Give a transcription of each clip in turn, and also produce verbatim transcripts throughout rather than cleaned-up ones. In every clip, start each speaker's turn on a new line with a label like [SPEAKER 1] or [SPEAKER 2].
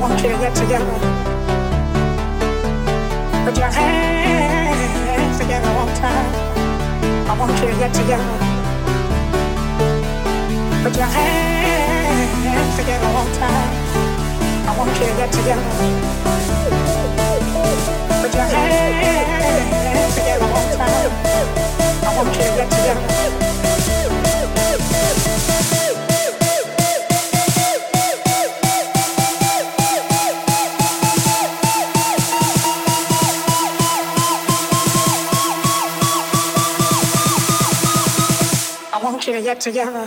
[SPEAKER 1] want you to get together. Put your hands together one time. I want you to get together. Put your hands together one time. I want you to get together. Put your hands together one time. I want you to get together. I want you to get together.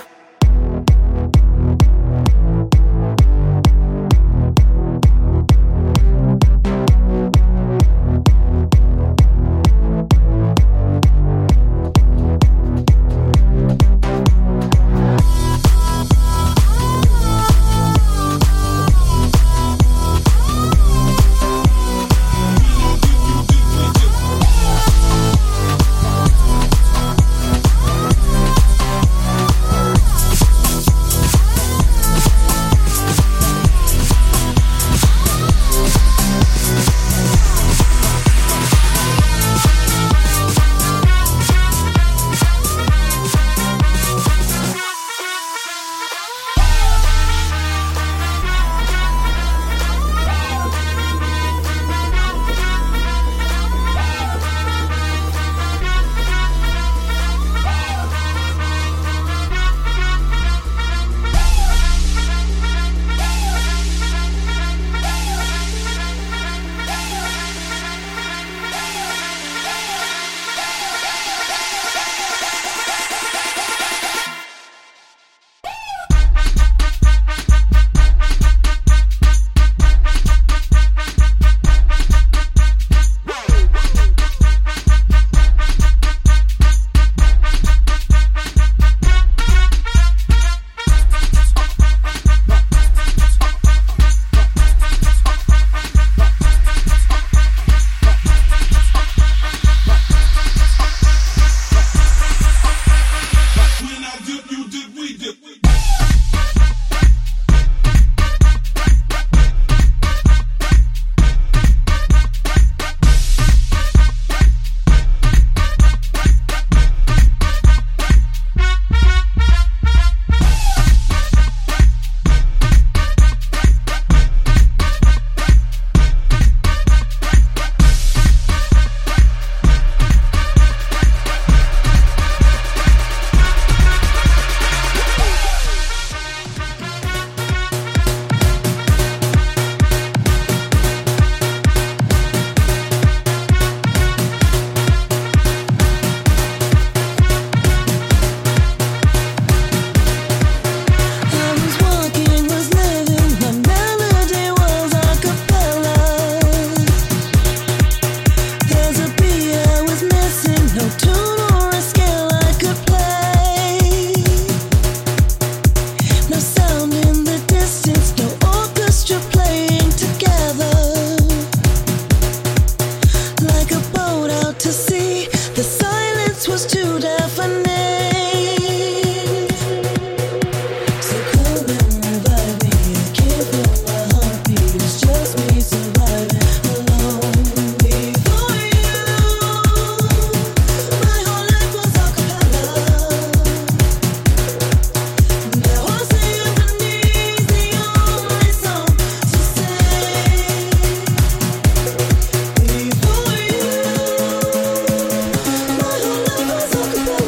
[SPEAKER 2] My whole life was occupied.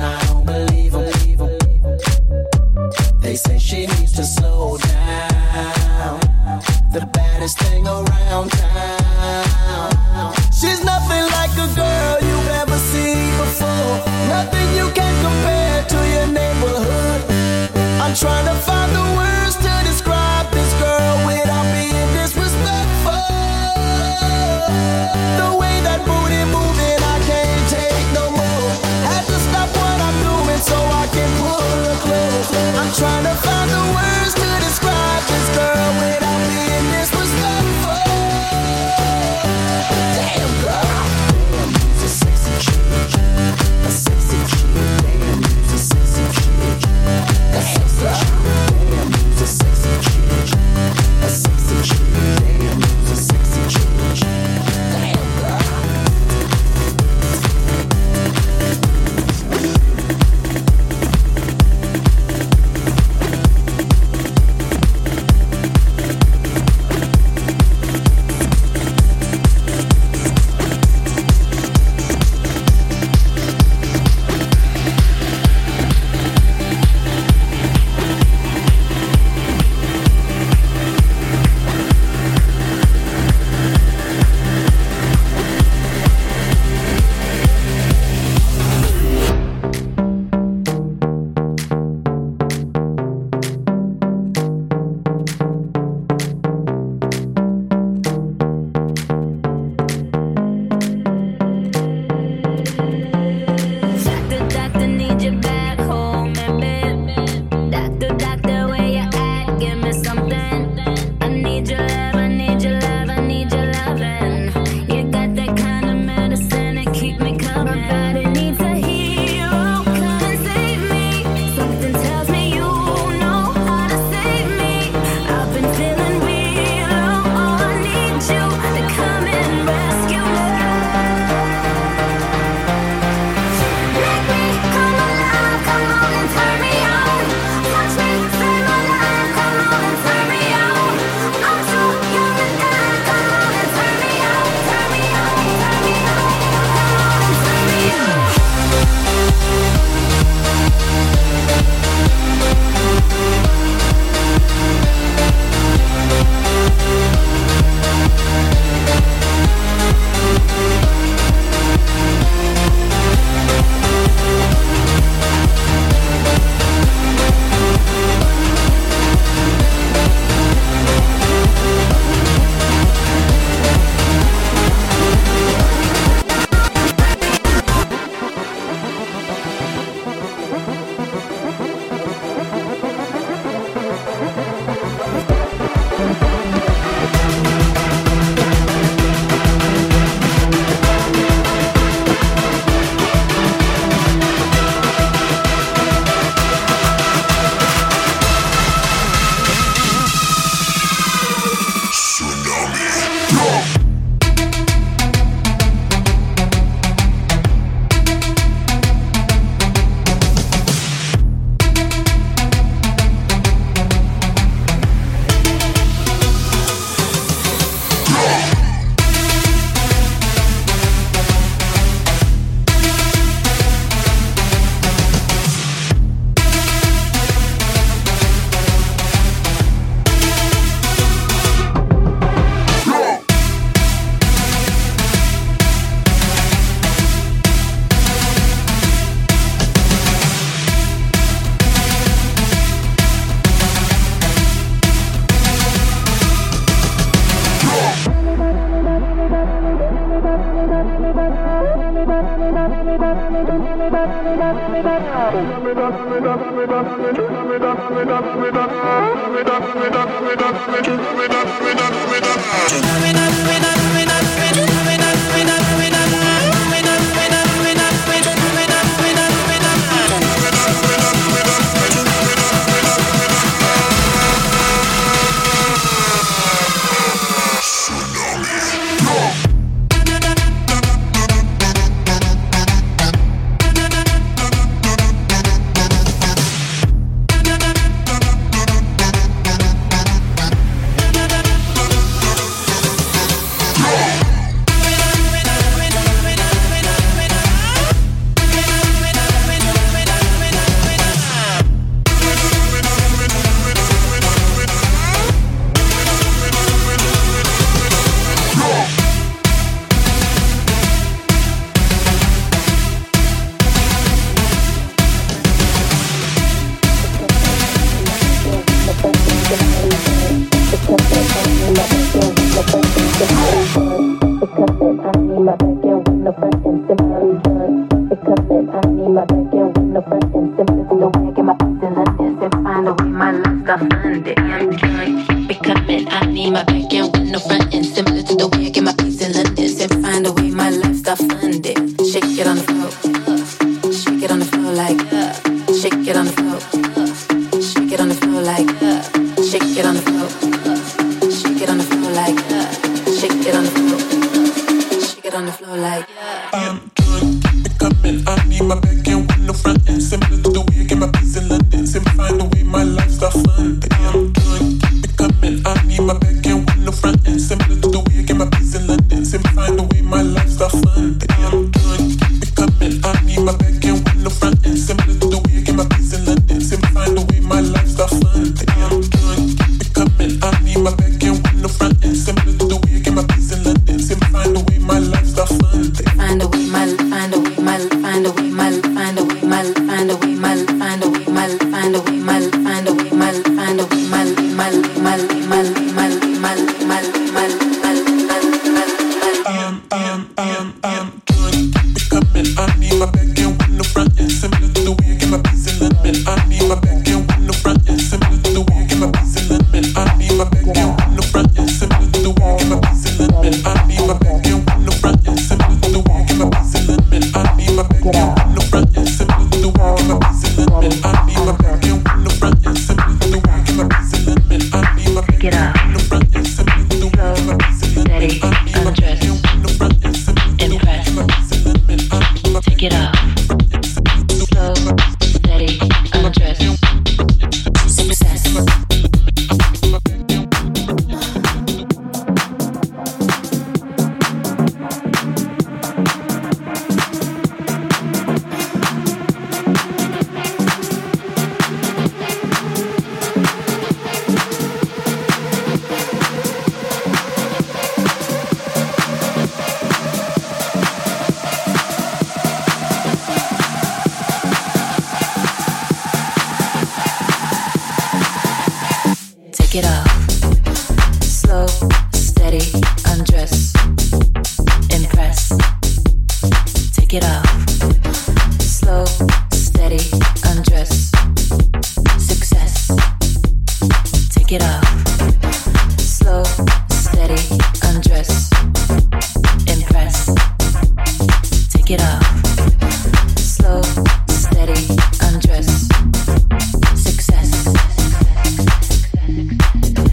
[SPEAKER 2] I don't believe them. They say she needs to slow down. The baddest thing around town. She's nothing like a girl you've ever seen before. Nothing you can compare to your neighborhood. I'm trying to find the words to describe this girl without being disrespectful. The way that booty moving, I can't take no more. Had to stop what I'm doing so I can pull her close. I'm trying to find the words to describe this girl without being disrespectful. Damn girl, damn, she's a sexy chick, a sexy chick. Damn, she's a sexy chick, a sexy chick. Damn, she's a sexy chick, a sexy chick. Damn, she's a sexy chick. Damn girl.
[SPEAKER 3] my back end with no front end. Simply done. Becoming, I need my back end with no front end. Simply the way I get my peace in London. And find a way my lifestyle funded. I'm done. Becoming, I need my back end with no front end. Simply to the way I get my peace in London. And find a way my lifestyle funded. Shake it on the floor. Shake it on the floor like uh. Shake it on the floor. Shake it on the floor like uh. Shake it on the floor. Shake it on the floor like uh. Shake it on the floor. Shake it on the floor like uh.
[SPEAKER 2] I'm done becoming. I need my back end with no front end. Similar to the way I get my peace in London. Simplifying the way my lifestyle funded. I'm done becoming. I need my back end with no front end. Similar to the way I get my peace in London. Simplifying the way my lifestyle funded. I'm done becoming. I need my back end with no front end. Similar to the way I get my peace in London. Simplifying the way my lifestyle funded. I'm done becoming. I need my back end with no front end. Similar to the way I get my peace in London. Simplifying the way my lifestyle funded.
[SPEAKER 3] Find a way, my, find a way, my, find a way, my, find a way, my, find a way, my, find a way, my, find a way, my, find a way, my, find a way, my, my, my, my, my, my, my,
[SPEAKER 2] I'm, I'm, I'm, I'm done becoming. I need my back end with no front end. Similar to the way I get my peace in London. I need my back end with no front end. Similar to the way I get my peace in London. I need my back end with no front end. Similar to the way I get my peace in London. I need my back end with no front end. Similar to the way I get my peace in London. I need my back end with no front end. Similar to the way I get my peace in London. I need my back end with no front end. Similar to the way I get my peace in London. I need my back end with no front end. Similar to the way I get my peace in London. I need my back end with no front end. Similar to the way I get my peace in London.
[SPEAKER 3] take it off. Slow, steady, undress. Success. Take it off. Slow, steady, undress. Impress. Take it off. Slow, steady, undress. Success. Take it off. Slow, steady, undress. Impress. Take it off. Slow, steady, undress. Success.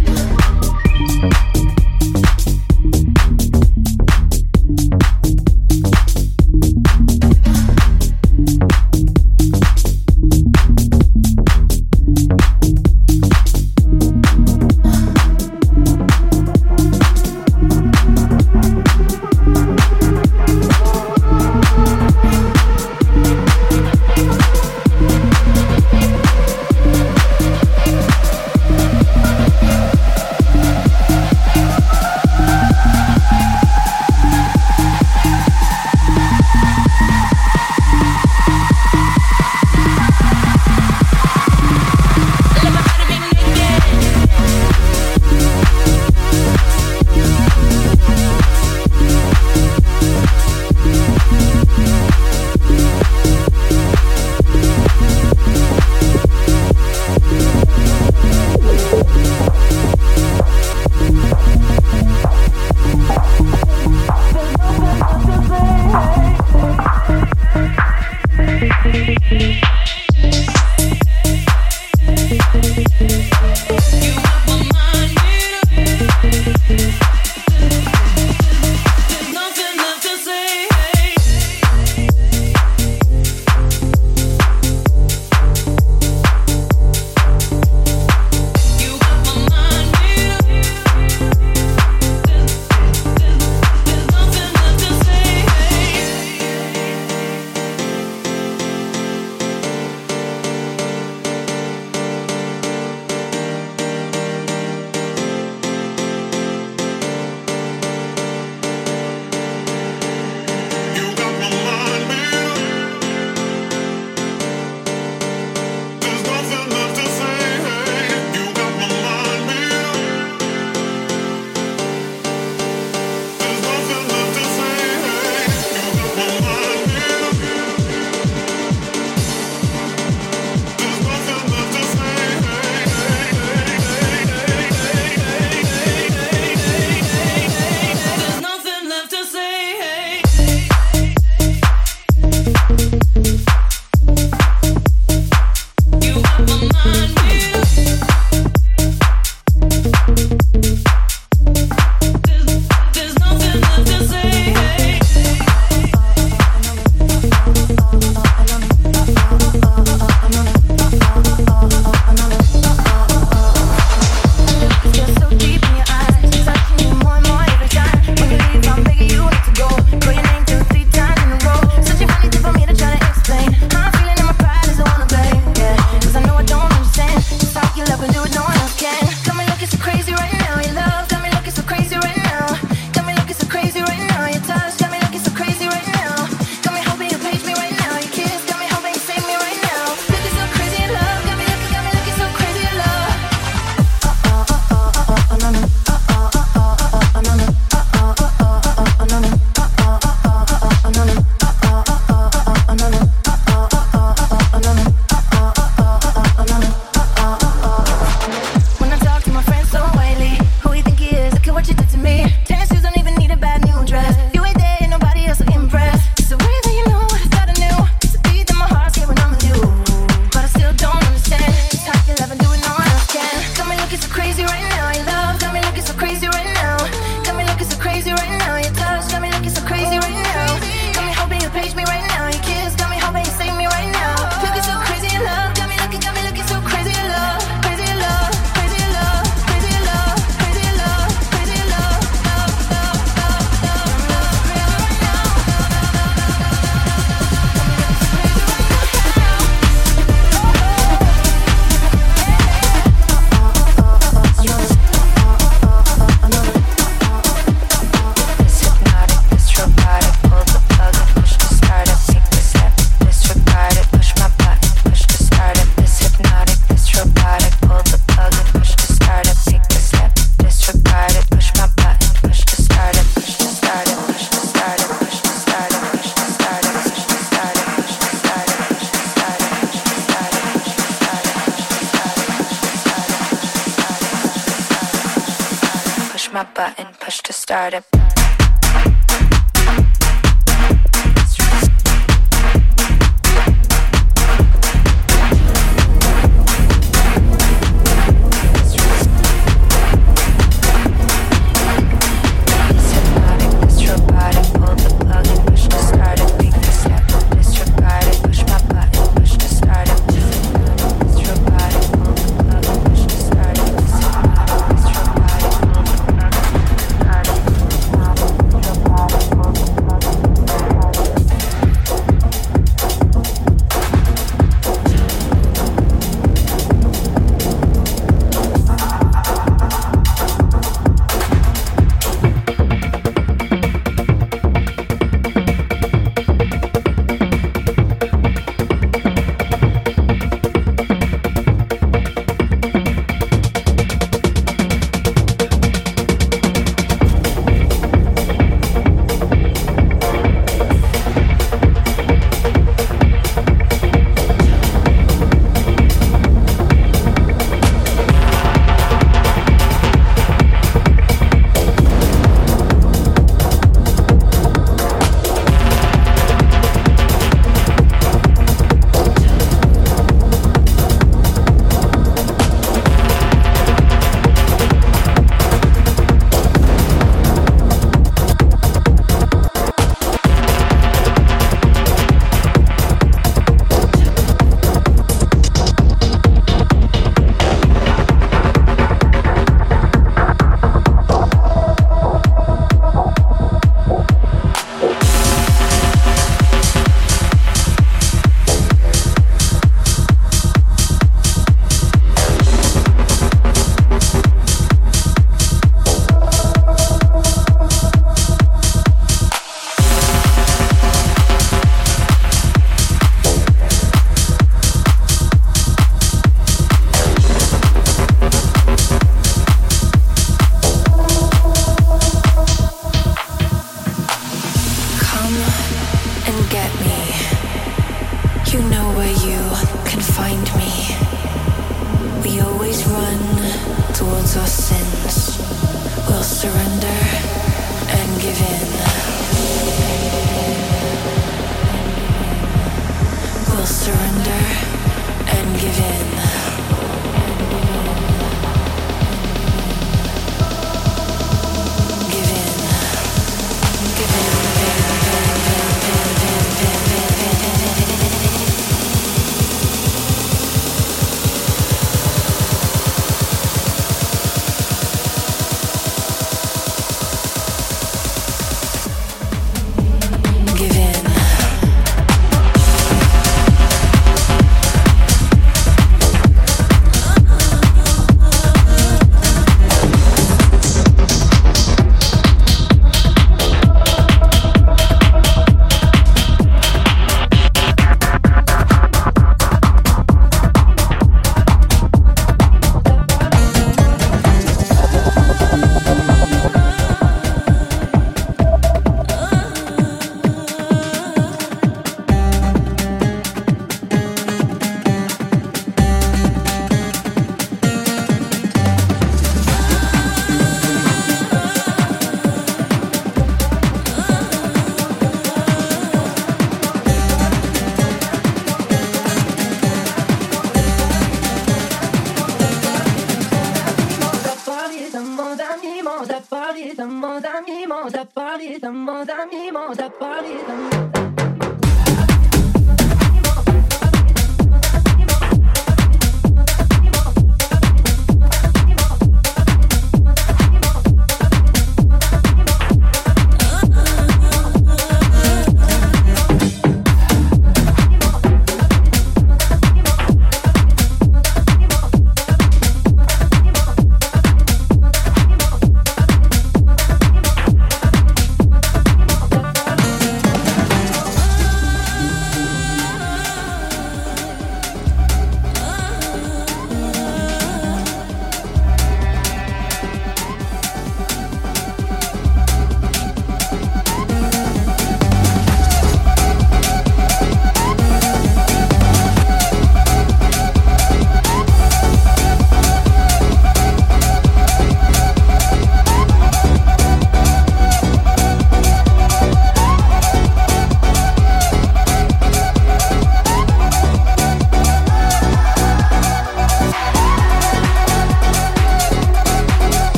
[SPEAKER 3] my button, push to start it.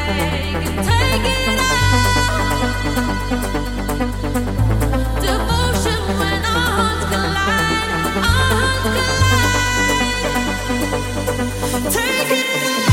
[SPEAKER 4] Take it